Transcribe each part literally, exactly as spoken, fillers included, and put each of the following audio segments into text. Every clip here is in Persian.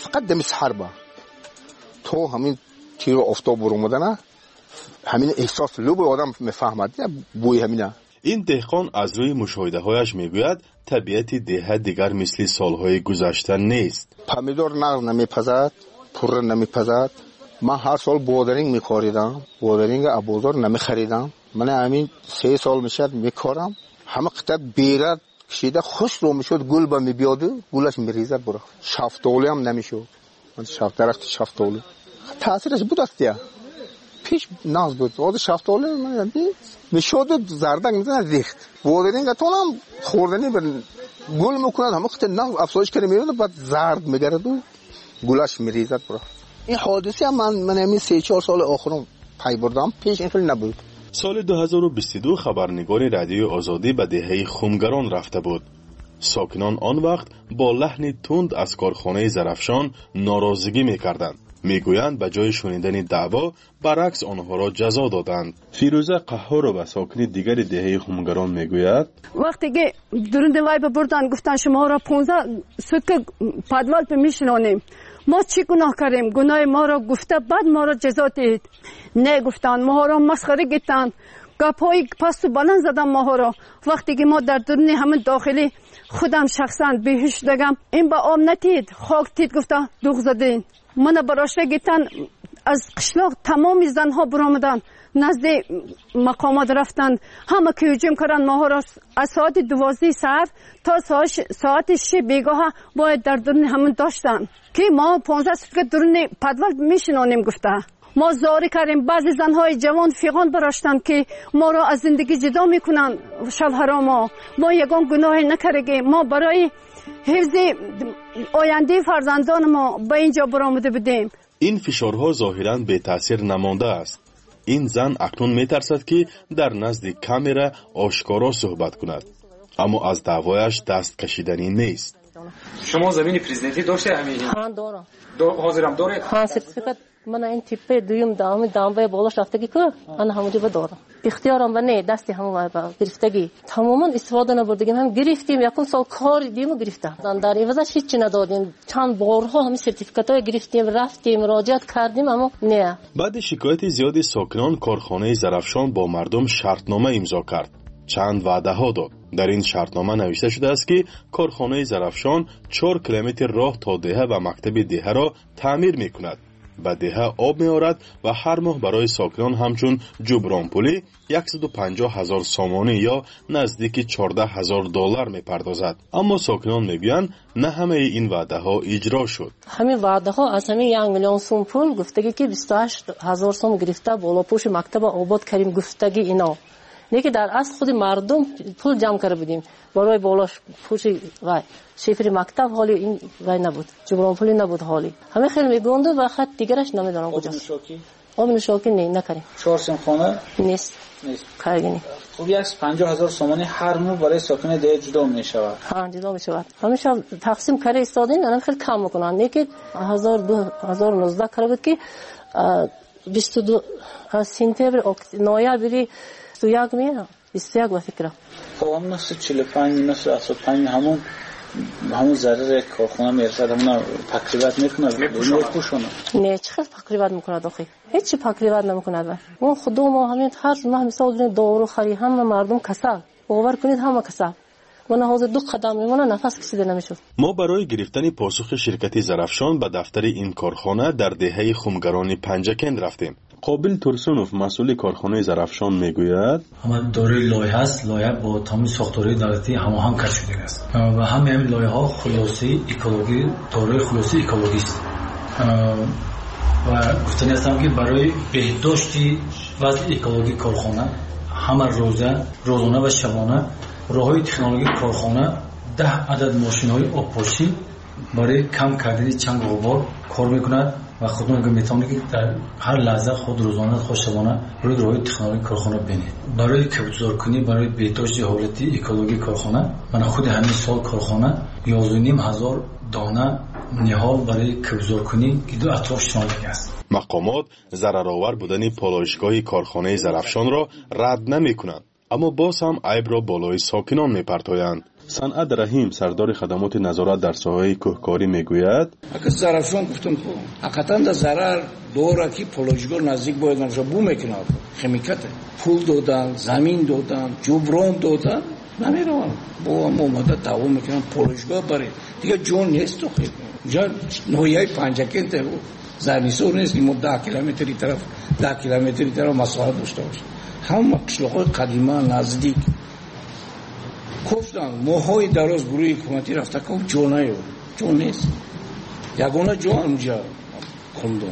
فقط دم سحر با تو همین تیر آفتاب برآمدن همین احساس لب آدم میفهمد بوی همینا. این دهقان از روی مشاهده‌هایش میگوید طبیعت ده دیگر مثل سالهای گذشته نیست. پمیدور نغز نمیپزد، پور نمیپزد. من هر سال بودرینگ میخوریدم، بودرینگ ابوزار نمیخریدم. من همین سه سال میشد میکارم. همه قطعه بیرد کشیده خوش رو میشد، گل با میبیاد، گلش میریزد برا. شفتولی هم نمیشد. من شفت درخت شفتولی. تاثیرش بود استیا. پیش ناز بود. وقتی شفتولی من میشد زردک میزنه ریخت. بودرینگ اتونم خوردنی بر گل میکند، همه قطعه ناز افزایش کنه میاد، بعد زرد میگرد و گلش میریزد برا. این حادثه من من همین سه چهار سال آخرم پی بردم، پیش اینطوری نبود. سال دو هزار و بیست و دو خبرنگار رادیو آزادی به دهه خمگران رفته بود. ساکنان آن وقت با لحن تند از کارخانه زرافشان ناراضگی میکردند. میگویند به جای شنیدن دعوا برعکس آنها را جزا دادند. فیروزه قهار و ساکن دیگر دهه خمگران میگوید وقتی که درنده وای بردن گفتن شما را پانزده سوت پادوال به میشنانیم، ما چی گناه کردیم؟ گناه ما را گفته بعد ما را جزا دید. نه گفتن، ما را مسخره گفتند، گپای پست و بلند زدن ما را. وقتی که ما در درون همین داخلی خودم شخصا بهش دگم این با آم نتید، خاک تید گفتن دوغ زدین. من براشته گفتن از قشلاق تمام زنها برآمدن نزد مقامات رفتن، همه که هجوم کردن ما را. از ساعت دوازده ساعت تا ساعت شش بیگاه باید در درون همون داشتن که ما پانزده سوت درون پدول میشنانیم. گفته ما زاری کردیم. بعضی زنهای جوان فیغان براشتن که ما را از زندگی جدا میکنن. شوهرها ما ما یگان گناهی نکردیم، ما برای حفظ آینده فرزندان ما به اینجا برآمده بودیم. این فشارها ظاهراً به تاثیر نمانده است. این زن اکنون میترسد که در نزد کامرا آشکارا صحبت کند، اما از دعوایش دست کشیدنی نیست. شما زمین پرزیدنتی داشته همین؟ ها دارم. دو حاضرم داره؟ ها سرتیفیکات من این تیپه دویم دام دامبای بالاش رفتگی که من همونجا دارم. اختیارم و نه دستی همون با گرفتگی تماما استفاده نبردیم. هم گرفتیم یکم سال کار دیمو گرفتم. در عوضش هیچ ندادیم. چند بارها همین سرتیفیکاتای گرفتیم، رفتیم مراجعت کردیم اما نه. بعد شکایت زیادی ساکنان کارخانه زرافشان با مردم شرطنامه امضا کرد. چند وعده ها داد. در این شرطنامه نوشته شده است که کارخانه زرافشان چهار کیلومتر راه تا دهه و مکتب دهه را تعمیر میکند. به دهه آب می آورد و هر ماه برای ساکنان همچون جبران پولی صد و پنجاه هزار سامانه یا نزدیک چهارده هزار دلار می پردازد. اما ساکنان می گویند نه همه این وعده ها اجرا شد. همین وعده ها از همین یک میلیون سوم پول گفتگی که بیست و هشت هزار سوم گرفته بالا پوش مکتب آباد کردیم گفتگی اینا. نه که در اصل خود مردم پول جمع کرده بودیم برای بالاش پوش وای شفری مکتب حالی این وای نبود، جبران پولی نبود حالی. همه خیلی میگونده و خط دیگرش نمیدونم کجاست. آب نوشاکی نه نکردیم. چهار سیم خانه نیست. نیست. کارگینی. خب یک پنجاه هزار سامانه هر ماه برای ساکن ده جدا میشود. ها جدا میشود. همیشه تقسیم کردی استادین الان خیلی کم میکنن. نه که هزار دو هزار و نوزده کرده بود که بیست و دو سپتامبر نوامبر تو یک میاد بیست و یک با فکرم. خب همون نصف چهل و پنج نصف هفتاد و پنج همون همون ضرر کارخانه میرسد همون پاکریوت میکنه میپوشونه. نه چه پاکریوت میکنه داخل هیچ پاکریوت نمیکنه. اون خودم ما همین هر ماه مثلا دارو خری هم مردم کسل باور کنید همه کسل. من حاضر دو قدم میمونه نفس کشیده نمیشد. ما برای گرفتن پاسخ شرکت زرافشان به دفتر این کارخانه در دهه خمگران پنجکند رفتیم. قابل ترسونوف مسئول کارخانه زرافشان میگوید همه داره لایحه است، لایحه با تمام ساختاری دولتی هماهنگ کرده شده است و همه این لایحه ها خلاصه اکولوژی داره خلاصه اکولوژی است و گفتنی هستم که برای بهداشت وضع اکولوژی کارخانه همه روزه روزانه و شبانه راههای تکنولوژی کارخانه ده عدد ماشین های آبپاشی برای کم کردن چنگ و غبار کار میکند و خودمون میتونید که در هر لحظه خود روزانه خود شبانه روی راههای تکنولوژی کارخانه ببینید. برای کمتر کنی برای بهداشت حالتی اکولوژی کارخانه من خود همین سال کارخانه یازده و نیم هزار دانه نهال برای کمتر کنی که دو اطراف شناخته است. مقامات ضررآور بودن پالایشگاه کارخانه زرافشان را رد نمیکنند، اما باز هم عیب را بالای ساکنان میپرتایند. صنعت رحیم سردار خدمات نظارت در ساحه کوهکاری میگوید اگه زرافشان گفتم خب حقیقتا در ضرر دوره که پولوژگاه نزدیک باید نمیشه بو میکنه خمیکته پول دادن زمین دادن جبران دادن نمیرون با هم اومده تعاون میکنن پولوژگاه بره دیگه جون نیست تو خیلی جا نویای پنجکن ته زرنیسور نیست که ده کیلومتری طرف ده کیلومتری طرف مسافت داشته باشه هم قشلاقای قدیمه نزدیک گفتن ماهای دراز گروه حکومتی رفته که جونه یو جون نیست یگانه جون اونجا خوندن.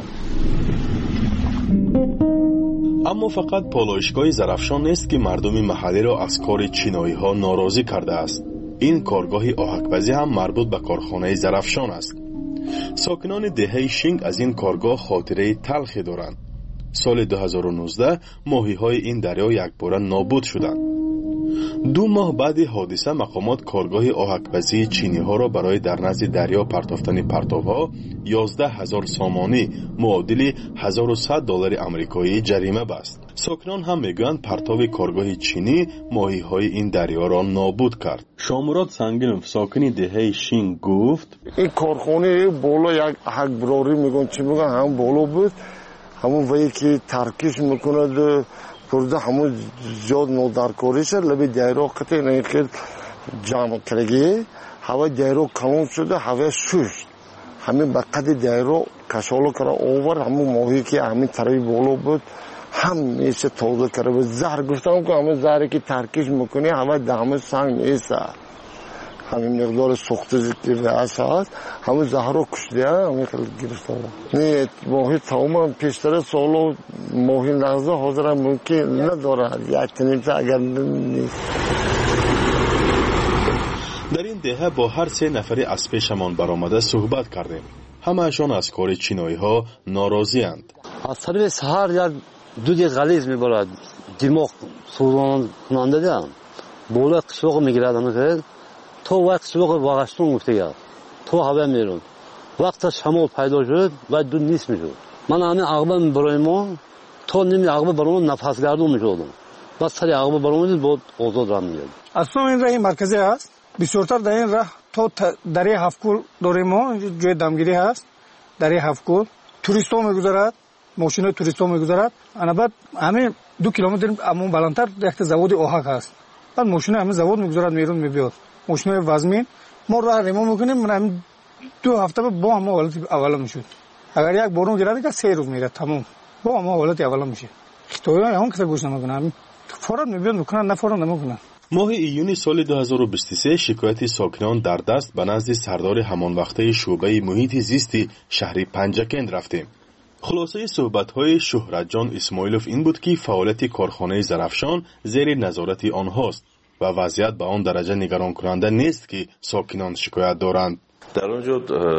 اما فقط پالایشگاه زرافشان نیست که مردم محلی را از کار چینایی ها ناراضی کرده است. این کارگاه آهک‌پزی هم مربوط به کارخانه زرافشان است. ساکنان دهه شینگ از این کارگاه خاطره تلخی دارند. سال دو هزار و نوزده ماهی های این دریا یکباره نابود شدند. دو ماه بعد حادثه مقامات کارگاه آهک‌پزی چینی ها را برای در نزد دریا پرتافتن پرتاب‌ها یازده هزار سامانی معادل هزار و صد دلار آمریکایی جریمه بست. ساکنان هم میگویند پرتاب کارگاه چینی ماهی های این دریا را نابود کرد. شامراد سنگینوف ساکن دهه شینگ گفت این کارخانه بالا یک هکبراری میگن چی میگن هم بالا بود همون وی که ترکیش میکند پرده همون زیاد نودارکاری شد لبی دیرو قطعی نیخید جمع کرگی هوا دیرو کلون شده هوا شوش همین بقید دیرو کشالو کرده اوور همون ماهی که همین طرفی بالا بود هم میشه توضیح کرده بود زهر گفتم که همون زهری که ترکیش میکنی هوا دامه سنگ نیسته همین مقدار سخت زیده هست همون زهر رو کشده همین خیلی گرفته نه ماهی تمام پیشتر سالو ماهی نغزه حاضر ممکن نداره یک تنیمزه اگر نیست. در این دهه با هر سه نفری از پیشمان برآمده صحبت کردیم. همه‌شان از کار چینایی ها ناراضی اند. از طرف سحر یک دو دیگه غلیظ میبارد دماغ سوزان کننده دیم بالا قشوق میگیرد همه تو وقت سوق واقعستون گفته یا تو هوا میرون وقت شمال پیدا شد و دو نیست میشد من همین عقبه برای ما تو نمی عقبه برای ما نفس گردون میشدم بس سری عقبه برای ما بود آزاد راه میگرد. اصلا این راه مرکزی است بسیارتر در این راه تو دره هفکول داریم ما جای دمگیری هست دره هفکول توریست ها میگذارد ماشین توریست ها میگذارد انا بعد همین دو کیلومتر امون بلندتر یک زواد آهک هست بعد ماشین همین زواد میگذارد میرون میبیاد ماشین وزمین ما راه ریمو میکنیم من دو هفته با هم حالت اول میشد اگر یک بارون گیره که سه روز میره تمام با هم حالت اول میشه خطوی اون کسی گوش نمیکنه فورا میبیاد میکنن نه فورا نمیکنن. ماه ایونی سال دو هزار و بیست و سه شکایت ساکنان در دست به نزد سردار همان وقته شعبه محیط زیستی شهر پنجکند رفتیم. خلاصه صحبت‌های شهرت جان اسماعیلوف این بود که فعالیت کارخانه زرافشان زیر نظارت آنهاست و وضعیت به آن درجه نگران کننده نیست که ساکنان شکایت دارند. در آنجا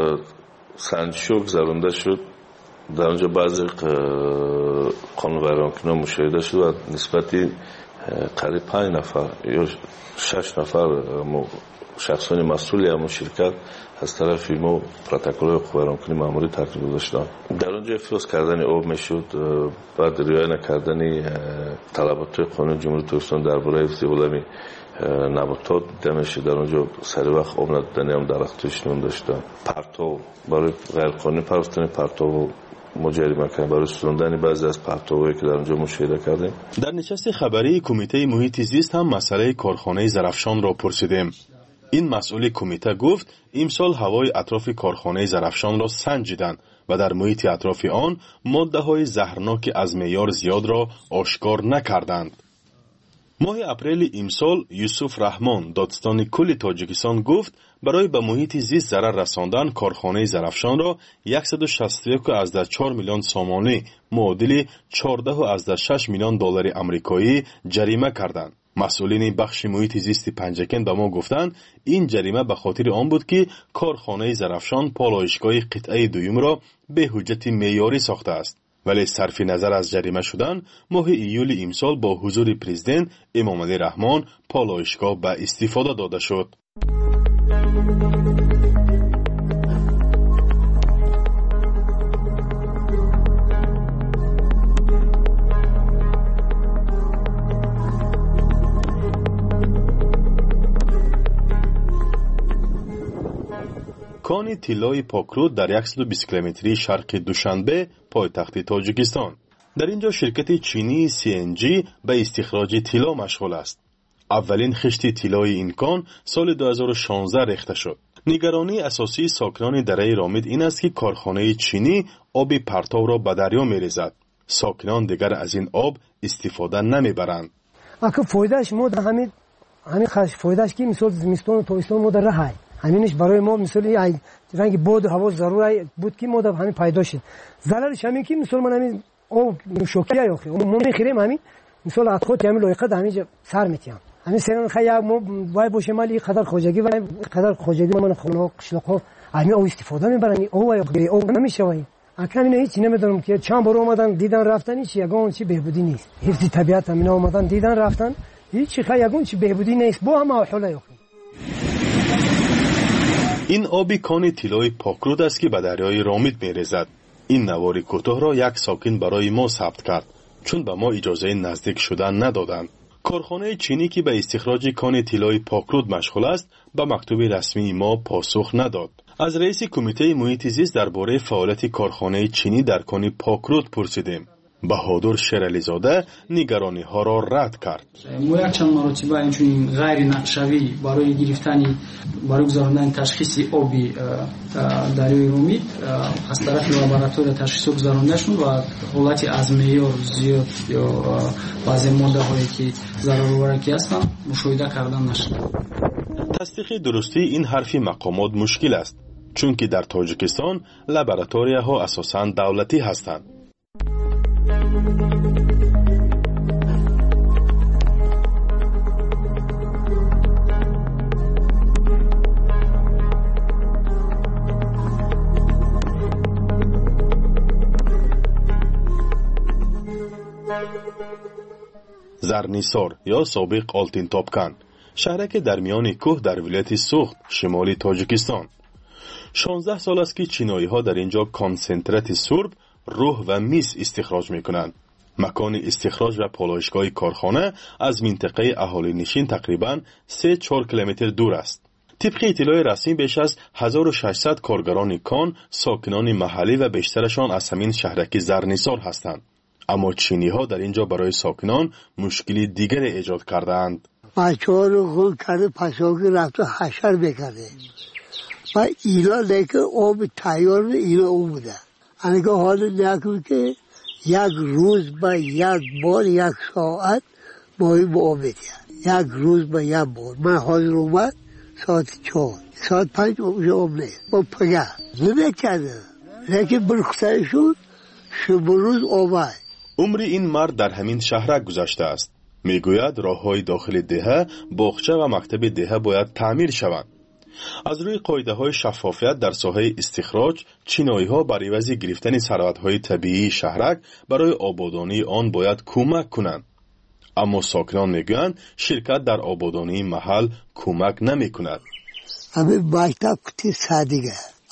سنجشو گذرانده شد در آنجا بعضی قانون‌ورانکنان مشاهده شد و نسبتی قریب پنج نفر یا شش نفر شخصان مسئولی همون شرکت از طرف ما پروتکل قانون‌کنی ماموری ترتیب گذاشتن. در آنجا افراز کردن آب میشد بعد رعایت نکردن طلبات قانون جمهوری ترکستان درباره حفظ علمی نباتات دیده میشه. در آنجا سری وقت آب ندادن هم درختش نون داشتن پرتو برای غیر قانونی پرستن پرتو مجریمه کردن برای سوزاندن بعضی از پرتوهایی که در اونجا مشاهده کردیم. در نشست خبری کمیته محیط زیست هم مسئله کارخانه زرافشان را پرسیدیم. این مسئول کمیته گفت امسال هوای اطراف کارخانه زرافشان را سنجیدند و در محیط اطراف آن ماده های زهرناک از معیار زیاد را آشکار نکردند. ماه اپریل امسال یوسف رحمان دادستان کل تاجیکستان گفت برای به محیط زیست ضرر رساندن کارخانه زرافشان را صد و شصت و یک و چهار میلیون سامانی معادل چهارده و شش میلیون دلار آمریکایی جریمه کردند. مسئولین بخش محیط زیست پنجکند به ما گفتند این جریمه به خاطر آن بود که کارخانه زرافشان پالایشگاه قطعه دوم را به حجت معیاری ساخته است. ولی صرف نظر از جریمه شدن ماه ایول امسال با حضور پرزیدنت امامعلی رحمان پالایشگاه به استفاده داده شد. کان طلای پاکرود در صد و بیست کیلومتری شرق دوشنبه پایتخت تاجیکستان. در اینجا شرکت چینی سی ان جی به استخراج طلا مشغول است. اولین خشت طلای این کان سال دو هزار و شانزده ریخته شد. نگرانی اساسی ساکنان دره رامید این است که کارخانه چینی آب پرتو را به دریا می‌ریزد. ساکنان دیگر از این آب استفاده نمی‌برند. آخه فایدهش ما در همین همین خاص فایدهش که مثلا زمستون و تابستون ما در راه همینش برای ما مثلا رنگ باد هوا ضروری بود که ما در همین پیدا شد. ضررش همین که مثلا من همین آب شوکیه یا خیلی ما می‌خریم همین مثلا از خود همین لایقه همینجا سر می‌تیم. همین سران خیلی ما وای باشه مالی قدر خوجگی و قدر خوجگی من خونه قشلاق همین او استفاده می‌برن او و غیر او نمیشه وای. اکنون هیچ نمیدونم که چند بار اومدن دیدن رفتن هیچ یگان چی بهبودی نیست. حفظ طبیعت همین اومدن دیدن رفتن هیچ خیلی یگان چی بهبودی نیست با هم حالا یخ. این آبی کان طلای پاکرود است که به دریای رامید می‌ریزد. این نوار کوتاه را یک ساکن برای ما ثبت کرد چون به ما اجازه نزدیک شدن ندادند. کارخانه چینی که به استخراج کان طلای پاکرود مشغول است به مکتوب رسمی ما پاسخ نداد. از رئیس کمیته محیط زیست درباره فعالیت کارخانه چینی در کان پاکرود پرسیدیم. بهادر شیرعلیزاده نگرانی ها را رد کرد. ما یک چند مرتبه اینچنین غیر نقشوی برای گرفتن برای گذراندن تشخیص آبی دریای رامید از طرف لابراتوار تشخیص گذرانده شد و حالت از معیار زیاد یا بعضی ماده هایی که ضررآورکی هستند مشاهده کردن نشد. تصدیق درستی این حرفی مقامات مشکل است چون که در تاجیکستان لابراتوارها اساساً دولتی هستند. زرنیسار یا سابق آلتین تاپکن شهرک در میان کوه در ولایت سوخت شمالی تاجیکستان. شانزده سال است که چینایی ها در اینجا کانسنترات سرب، روح و میس استخراج می کنند. مکان استخراج و پالایشگاه کارخانه از منطقه اهالی نشین تقریباً سه چهار کیلومتر دور است. طبق اطلاع رسمی بیش از هزار و ششصد کارگران کان ساکنان محلی و بیشترشان از همین شهرک زرنیسار هستند. اما چینی ها در اینجا برای ساکنان مشکلی دیگری ایجاد کردند. بچه ها رو خون کرده پساکی رفت و حشر بکرده و اینا دیگه آب تیار اینا او بوده. انگه حال نکنه که یک روز با یک بار یک ساعت ماهی با آب بده. یک روز با یک بار. من حاضر اومد ساعت چهار ساعت پنج آب نیست با پگه نمی کرده لیکن برخصه شد شب روز آمد. عمر این مرد در همین شهرک گذشته است. میگوید راههای داخل دهه، باغچه و مکتب دهه باید تعمیر شوند. از روی قاعده های شفافیت در ساحه استخراج، چینایی ها برای عوض گرفتن ثروت های طبیعی شهرک برای آبادانی آن باید کمک کنند. اما ساکنان میگویند شرکت در آبادانی محل کمک نمی کند. همه مکتب کتی سادگه.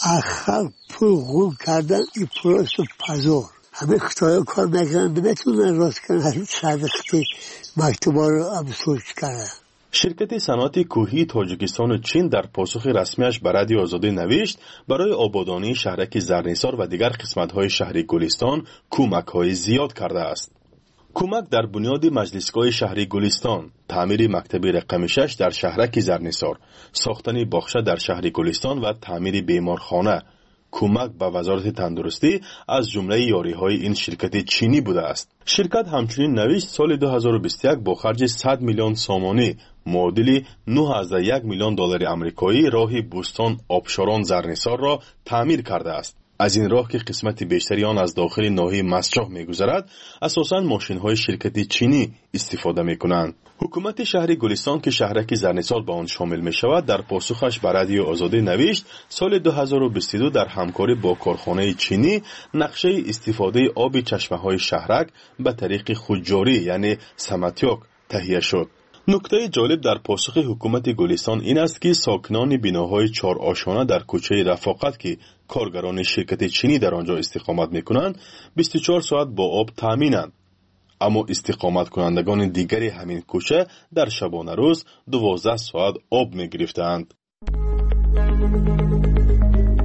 آخر پول غول کردن این پروست پزار. همه خطای کار نکنند نمیتونن راست کنند صدقتی مکتوبا رو ابسوش کنند. شرکت صنعت کوهی تاجیکستان و چین در پاسخ رسمیش به رادیو آزادی نوشت برای آبادانی شهرک زرنیسار و دیگر قسمت‌های شهر گلستان کمک‌های زیاد کرده است. کمک در بنیاد مجلسگاه شهری گلستان، تعمیر مکتب رقم شش در شهرک زرنیسار، ساختن باغچه در شهر گلستان و تعمیر بیمارخانه، کمک به وزارت تندرستی از جمله یاری‌های این شرکت چینی بوده است. شرکت همچنین نوشت سال دو هزار و بیست و یک با خرج صد میلیون سامانی معادل نه از یک میلیون دلار آمریکایی راه بوستان آبشاران زرنیسار را تعمیر کرده است. از این راه که قسمت بیشتری آن از داخل ناحیه مسجح می‌گذرد، اساساً ماشین‌های شرکت چینی استفاده می‌کنند. حکومت شهر گلستان که شهرک زرنیسار به آن شامل می‌شود، در پاسخش به رادیو آزادی نوشت سال دو هزار و بیست و دو در همکاری با کارخانه چینی نقشه استفاده آب چشمه‌های شهرک به طریق خودجاری یعنی سماتیوک تهیه شد. نکته جالب در پاسخ حکومت گلستان این است که ساکنان بناهای چهار آشانه در کوچه رفاقت که کارگران شرکت چینی در آنجا استقامت می‌کنند بیست و چهار ساعت با آب تامینند. اما استقامت کنندگان دیگری همین کوچه در شبانه روز دوازده ساعت آب می‌گرفتند.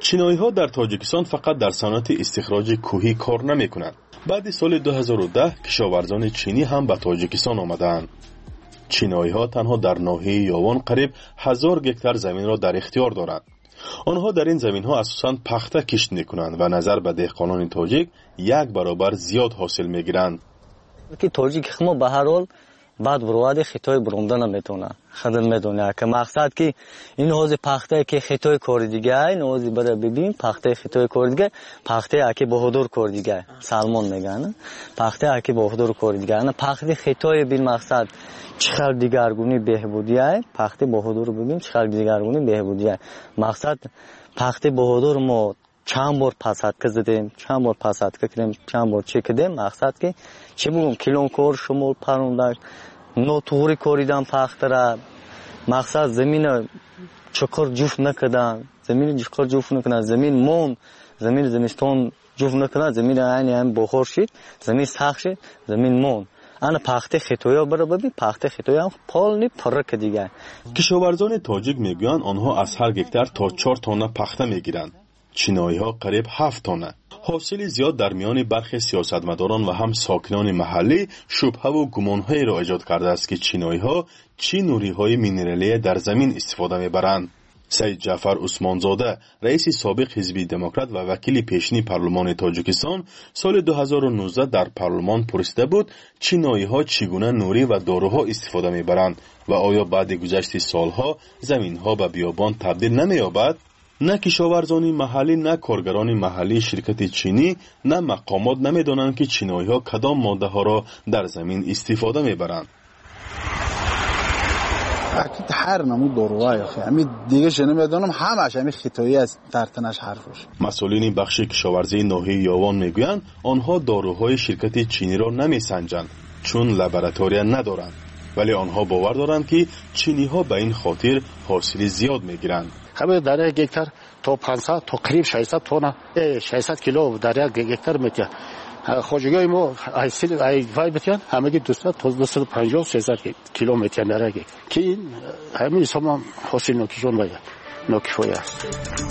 چینایی‌ها در تاجیکستان فقط در صنعت استخراج کوهی کار نمی‌کنند. بعد سال دو هزار و ده کشاورزان چینی هم به تاجیکستان آمدند. چینایی‌ها تنها در ناحیه یاوان قریب هزار گکتار زمین را در اختیار دارند. آنها در این زمین‌ها اساساً پخته کشت می‌کنند و نظر به دهقانان تاجیک یک برابر زیاد حاصل می‌گیرند. که تاجیک ما به هر حال بعد برواده خطای برونده نمیتونه خدم میدونه که مقصد که این حوض پخته که خطای کار دیگه این حوض بره ببین پخته خطای کار دیگه پخته اکی بهادر کار دیگه سلمان میگن پخته اکی بهادر کار دیگه نه پخته خطای بین مقصد چخر دیگرگونی بهبودیه پخته بهادر ببین چخر دیگرگونی بهبودیه مقصد پخته بهادر ما چند بار پسات زدیم چند بار پسات کردیم چند بار چک کردیم مقصد که چه بگم کلون کار شمول پروندن نوتوری کوریدن پختره مقصد زمین چکر جوف نکردن زمین چکر جوف نکردن زمین مون زمین زمستون جوف نکردن زمین عین هم بخور شد زمین سخت شد زمین مون انا پخته خطویا برو ببین پخته خطویا هم پال نی پرک دیگه. کشاورزان تاجیک میگویند آنها از هر گکتار تا چهار تانه پخته میگیرند. چینایی‌ها قریب هفت تانه. حاصل زیاد در میان برخی سیاستمداران و هم ساکنان محلی شبهه و گمان‌هایی را ایجاد کرده است که چینایی‌ها چی نوری‌های مینرالی در زمین استفاده می‌برند. سید جعفر عثمانزاده رئیس سابق حزب دموکرات و وکیل پیشین پارلمان تاجیکستان سال دو هزار و نوزده در پارلمان پرسیده بود چینایی‌ها چگونه نوری و داروها استفاده می‌برند و آیا بعد گذشت سالها زمین‌ها به بیابان تبدیل نمی‌یابد؟ نه کشاورزان محلی نه کارگران محلی شرکت چینی نه مقامات نمی‌دانند که چینایی‌ها کدام ماده‌ها را در زمین استفاده می‌برند. اكيد هر نمود داروهای اخی همین دیگه شنه میدونم همش همین خطایی از ترتنش حرفش. مسئولین بخش کشاورزی ناحیه یاوان میگویند آنها داروهای شرکت چینی را نمیسنجند چون لابراتوری ندارند ولی آنها باور دارند که چینی‌ها به این خاطر حاصل زیاد میگیرند. همه در یک گکتار تا پانصد تا قریب ششصد تن ششصد کیلو در یک گکتار میتونه خوجگاه ما حاصل ای وای بتیان همگی دویست تا دویست و پنجاه سیصد کیلو میتونه در یک که این همین سامان حاصل نکشون باید نکفای است.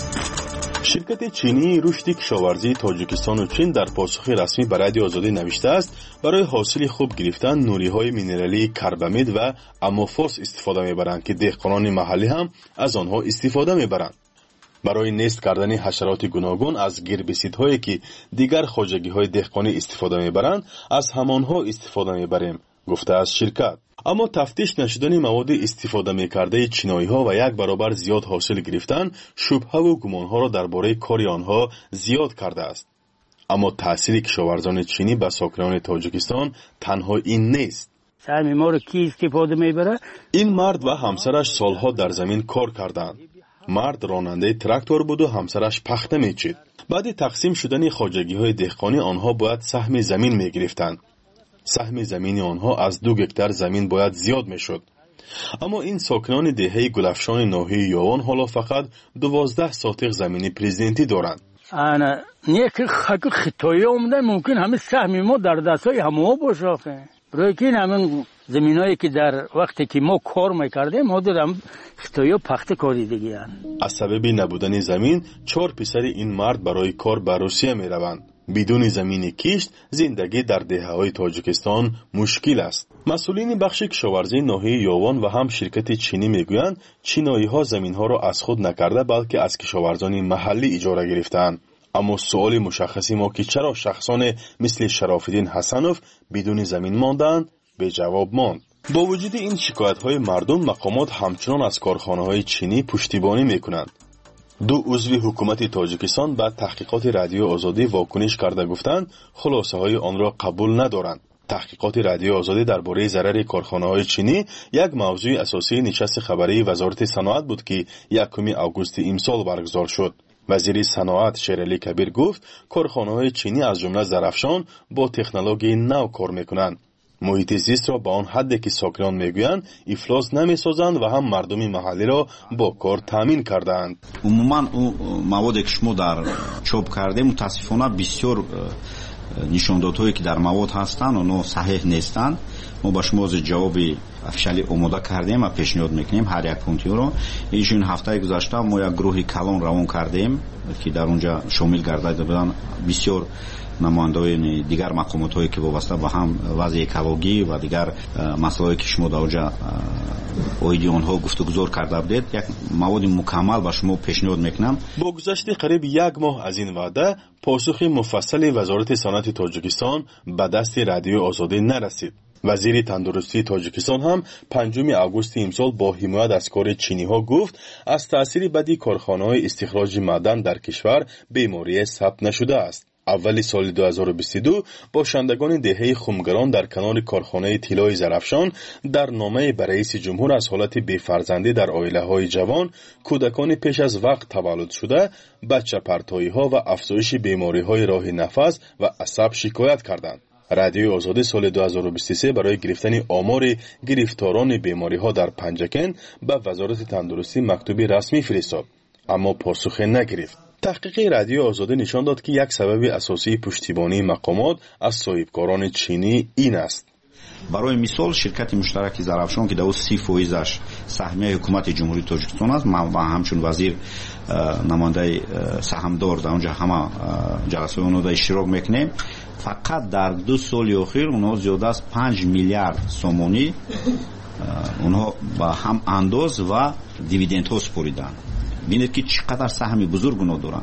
شرکت چینی رشد کشاورزی تاجیکستان و چین در پاسخ رسمی به رادیو آزادی نوشته است برای حاصل خوب گرفتن نوری‌های مینرالی کربامید و اموفوس استفاده می‌برند که دهقانان محلی هم از آنها استفاده می‌برند. برای نیست کردن حشرات گوناگون از گربیسیدهایی که دیگر خواجگی‌های دهقانی استفاده می‌برند از همانها استفاده می‌بریم گفته است شرکت. اما تفتیش نشدن مواد استفاده می‌کرده چینایی‌ها و یک برابر زیاد حاصل گرفتن شبهه و گمان‌ها را درباره کار آنها زیاد کرده است. اما تأثیر کشاورزان چینی به ساکنان تاجیکستان تنها این نیست. سهم ما رو کی استفاده می‌بره؟ این مرد و همسرش سالها در زمین کار کردند. مرد راننده تراکتور بود و همسرش پخته می‌چید. بعد تقسیم شدن خواجگی‌های دهقانی آنها باید سهم زمین می‌گرفتند. سهم زمین آنها از دو گکتار زمین باید زیاد میشد. اما این ساکنان دهه گلفشان ناحیه یاوان حالا فقط دوازده ساتق زمین پرزیدنتی دارند. انا نیک خاک خطایی اومده ممکن همه سهم ما در دستای همه باشه. برای که همین زمینایی که در وقتی که ما کار میکردیم حدود هم خطایی پخته کاری دیگه هن. از سبب نبودن زمین چهار پسر این مرد برای کار به روسیه میروند. بدون زمین کشت زندگی در دهه‌های تاجیکستان مشکل است. مسئولین بخش کشاورزی ناحیه یاوان و هم شرکت چینی میگویند چینایی‌ها زمین‌ها را از خود نکرده بلکه از کشاورزان محلی اجاره گرفتند. اما سوال مشخصی ما که چرا شخصان مثل شراف‌الدین حسنوف بدون زمین ماندند به جواب ماند. با وجود این شکایت‌های مردم مقامات همچنان از کارخانه‌های چینی پشتیبانی می‌کنند. دو عضو حکومت تاجیکستان بعد تحقیقات رادیو آزادی واکنش کرده گفتند خلاصه های آن را قبول ندارند. تحقیقات رادیو آزادی درباره ضرر کارخانه‌های چینی یک موضوع اساسی نشست خبری وزارت صنعت بود که یکم آگوست امسال برگزار شد. وزیر صنعت شیرعلی کبیر گفت کارخانه‌های چینی از جمله زرافشان با تکنولوژی نو کار می‌کنند. محیط زیست را به آن حدی که ساکنان میگویند افلاس نمی‌سازند و هم مردم محلی را با کار تامین کردند. عموما اون موادی که شما در چوب کرده متاسفانه بسیار نشاندادهایی که در مواد هستند اونها صحیح نیستند. ما با شما از جواب افشالی آماده کردیم و پیشنهاد میکنیم هر یک پونتی رو. این هفته گذشته ما یک گروه کلان روان کردیم که در اونجا شامل گردیده بودن بسیار نمایندگان دیگر مقامات هایی که وابسته به هم وضع اکولوژی و دیگر مسائلی که شما در اونجا اویدی آنها گفتگو کرده بودید، یک مواد مکمل به شما پیشنهاد میکنم. با گذشت قریب یک ماه از این وعده، پاسخ مفصل وزارت صنعت تاجیکستان به دست رادیو آزادی نرسید. وزیر تندرستی تاجیکستان هم پنجم آگوست امسال با حمایت از کار چینی ها گفت از تأثیر بدی کارخانه های استخراج معدن در کشور بیماری ثبت نشده است. اولی سال دو هزار و بیست و دو باشندگان دهه خمگران در کنار کارخانه طلای زرافشان در نامه به رئیس جمهور از حالت بی‌فرزندی در عائله های جوان، کودکان پیش از وقت تولد شده، بچه پرتایی ها و افزایش بیماری های راه نفس و عصب شکایت کردند. رادیو آزادی سال دو هزار و بیست و سه برای گرفتن آمار گرفتاران بیماری ها در پنجکن به وزارت تندرستی مکتوبی رسمی فرستاد، اما پاسخ نگرفت. تحقیق رادیو آزادی نشان داد که یک سبب اساسی پشتیبانی مقامات از صاحبکاران چینی این است. برای مثال شرکت مشترک زرافشان که در سی فیصدش سهمیه حکومت جمهوری تاجیکستان است، من و همچون وزیر نماینده سهامدار در اونجا همه جلسه اونها اشتراک میکنیم، فقط در دو سال اخیر اونها زیاده از پنج میلیارد سومونی اونها با هم انداز و دیویدند ها سپریدن. ببینید که چقدر سهم بزرگ اونها دارن.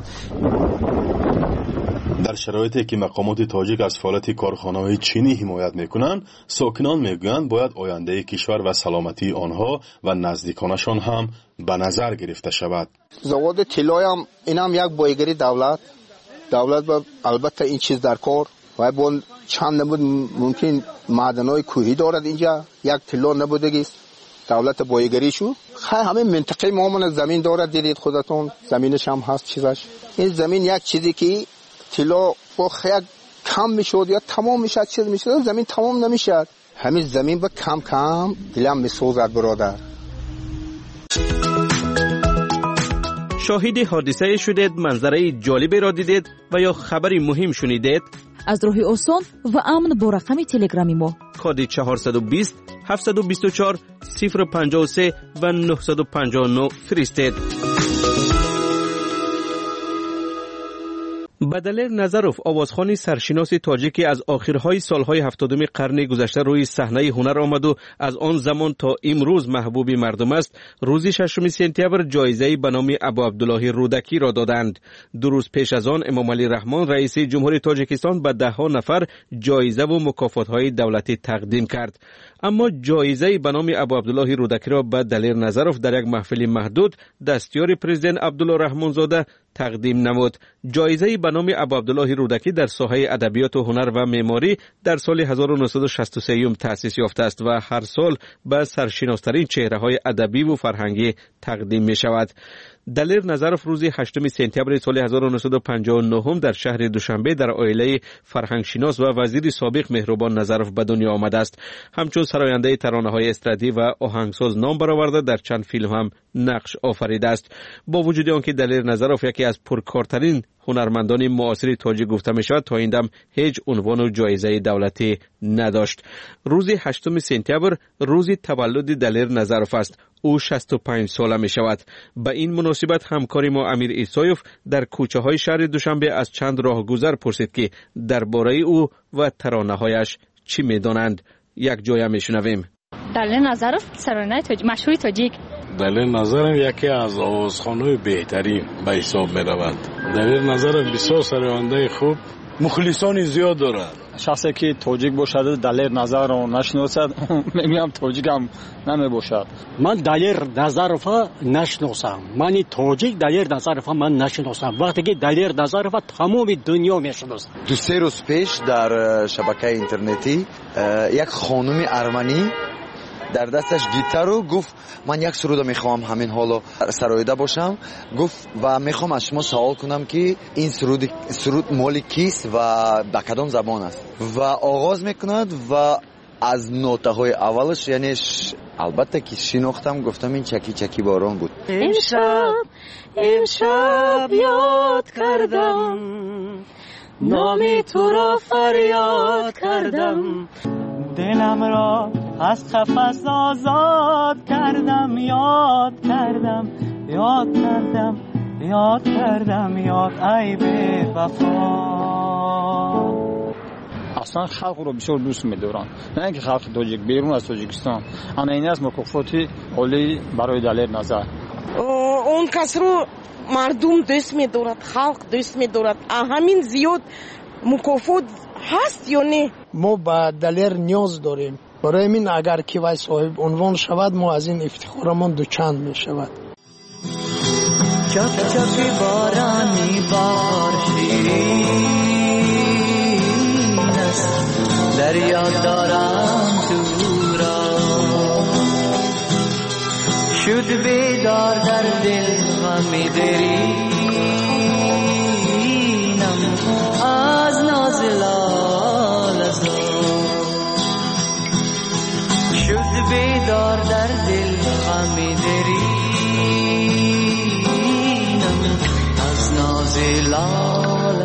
در شرایطی که مقامات تاجیک از فعالیت کارخانه‌های چینی حمایت میکنند، ساکنان میگویند باید آینده کشور و سلامتی آنها و نزدیکانشان هم به نظر گرفته شود. زواد طلای هم این هم یک بایگری دولت دولت با البته این چیز در کار و با چند نمود ممکن معدن‌های کوهی دارد اینجا، یک طلا نبودگیست دولت بایگریشو. خیلی همه منطقه ما من زمین دارد، دیدید خودتون زمینش هم هست چیزش. این زمین یک چیزی که طلا با خیلی کم میشد یا تمام میشد چیز میشد، زمین تمام نمیشد. همین زمین با کم کم دلم میسوزد برادر. شاهد حادثه شدید، منظره جالبی را دیدید و یا خبری مهم شنیدید؟ از راه آسان و امن با رقم تلگرامی ما کد چهارصد و بیست هفتصد و بیست و چهار صفر پنجاه و سه و نهصد و پنجاه و نه فرستید. بدلر نظروف، آوازخوان سرشناس تاجیکی از آخرهای سالهای هفتادم قرن گذشته روی صحنه هنر آمد و از آن زمان تا امروز محبوب مردم است، روز ششم سپتامبر جایزه به نام ابو عبدالله رودکی را دادند. دو روز پیش از آن امام علی رحمان رئیس جمهوری تاجیکستان به ده ها نفر جایزه و مکافات‌های دولتی تقدیم کرد. اما جایزه به نام ابو عبدالله رودکی را به دلیر نظروف در یک محفل محدود دستیار پرزیدنت عبدالله رحمانزاده تقدیم نمود. جایزه به نام ابو عبدالله رودکی در ساحه ادبیات و هنر و معماری در سال هزار و نهصد و شصت و سه تأسیس یافته است و هر سال به سرشناسترین چهره‌های ادبی و فرهنگی تقدیم می شود. دلیر نظروف روز هشتم سپتامبر سال هزار و نهصد و پنجاه و نه در شهر دوشنبه در عائله فرهنگشناس و وزیر سابق مهربان نظروف به دنیا آمده است. همچون سراینده ترانه‌های استرادی و آهنگساز نام برآورده در چند فیلم هم نقش آفریده است. با وجود آنکه دلیر نظروف یکی از پرکارترین هنرمندان معاصر تاجیک گفته می شود، تا این دم هیچ عنوان و جایزه دولتی نداشت. روز هشتم سپتامبر روز تولد دلیر نظروف است. او شصت و پنج ساله می شود. به این مناسبت همکاری ما امیر ایسایوف در کوچه های شهر دوشنبه از چند راهگذر پرسید که درباره او و ترانه هایش چی می دانند. یک جای می شنویم. دلیر نظروف سرانه تاج... مشهور تاجیک. دلیر نظروف یکی از آوازخوان‌های بهترین به حساب می رود. دلیر نظروف بسیار سرانده خوب، مخلصان زیاد دارد. شخصی که تاجیک باشد دلیر نظر رو نشناسد میگم تاجیک هم نمی باشد. من دلیر نظروف نشناسم. من تاجیک دلیر نظروف من نشناسم. وقتی که دلیر نظروف تمام دنیا میشناسه. دو سه روز پیش در شبکه اینترنتی یک خانم ارمنی در دستش گیتار رو گفت من یک سرود میخوام همین حالا سرایده باشم، گفت و میخوام از شما سوال کنم که این سرود سرود مال کیست و به کدام زبان است و آغاز میکند و از نوته های اولش یعنی ش... البته که شناختم گفتم این چکی چکی باران بود. امشب امشب یاد کردم نامی تو را فریاد کردم، دلم را از قفس آزاد کردم یاد کردم یاد کردم یاد کردم یاد ای بی وفا. اصلا خلق رو بسیار دوست می‌دارم، نه اینکه خلق تاجیک بیرون از تاجیکستان. انا این است مکافاتی عالی برای دلیر نظر. اون کس رو مردم دوست می‌دارد، خلق دوست می‌دارد. همین زیاد مکافات هست یا نه؟ ما با دلیر نیاز داریم. برای من اگر که وای صاحب عنوان شود ما از این افتخارمان دوچند می شود. چک چک بارانی بار شیرین است دریا دارم تو را شد بیدار در دل غمی درینم از ناز لال شد بیدار در دل غمی درینم از ناز لال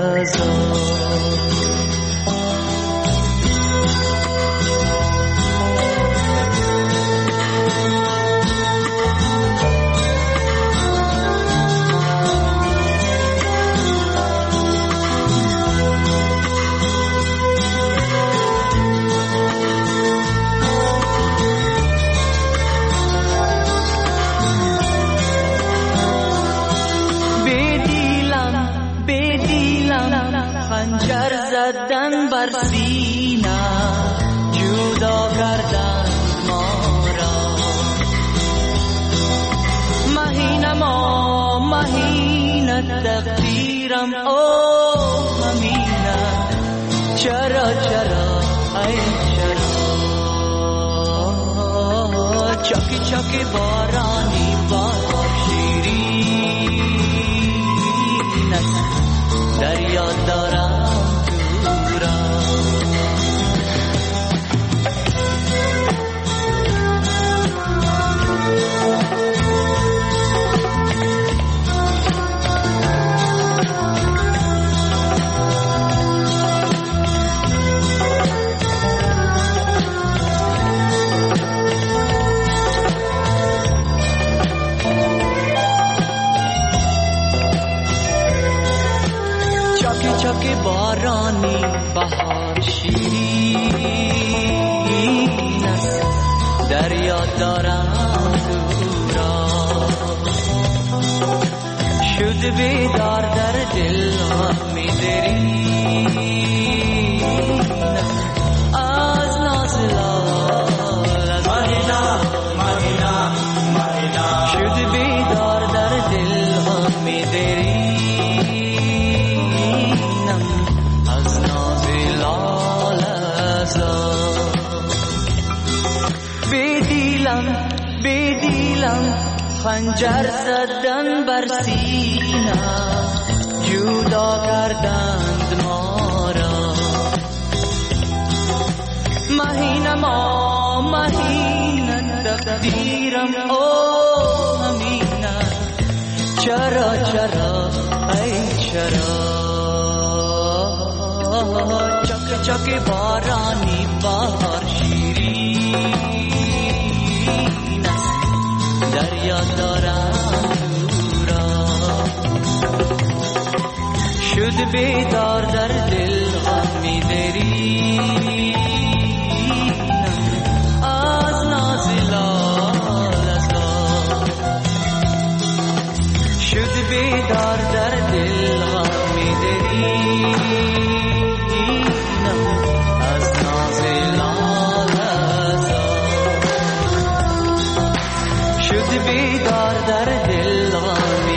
خنجر زدن بر سینه جدا کردن ما را مهینه ما مهینه تقدیرم او همینه چرا چرا ای چرا چاکی چاکی بارانی بار شیرین است دریا دارم تو را چاکی بارانی بهار شیرین است دریا دارم تو را شد بیدار در دل غمی درینم از ناز لال مدینه مدینه مدینه شد بیدار در دل غمی درینم بدیلم خنجر زدن بر سینه جدا کردند ما را مهینه ما مهینه تقدیرم او همینه چرا چرا ای چرا چک چک بارانی بهار شیرین است دریا دارم تو را شد بیدار در دل غمی درینم از ناز لال شد بیدار در دل غمی درینم از ناز لال شد بیدار در دل غمی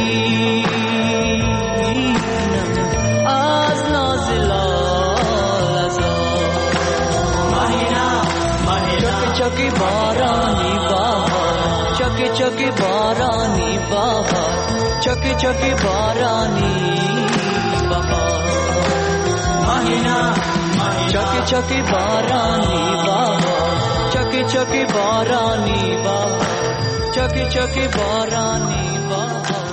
درینم از ناز لال مهینه مهینه چکی بارانی بهار چکی چکی بارانی بهار چکی چکی بارانی بهار مهینه چکی چکی بارانی بهار چکی چکی بارانی بهار چکی چکی بارانی بهار